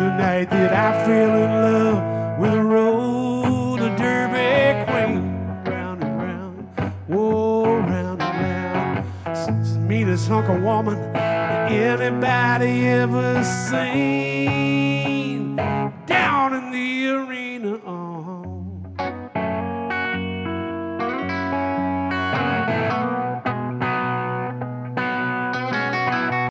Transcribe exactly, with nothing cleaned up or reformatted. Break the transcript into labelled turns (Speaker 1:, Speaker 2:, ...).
Speaker 1: night that I fell in love with a roller derby queen. Round and round, whoa, round and round. It's the meanest hunk of woman anybody ever seen. Down in the arena, uh-huh.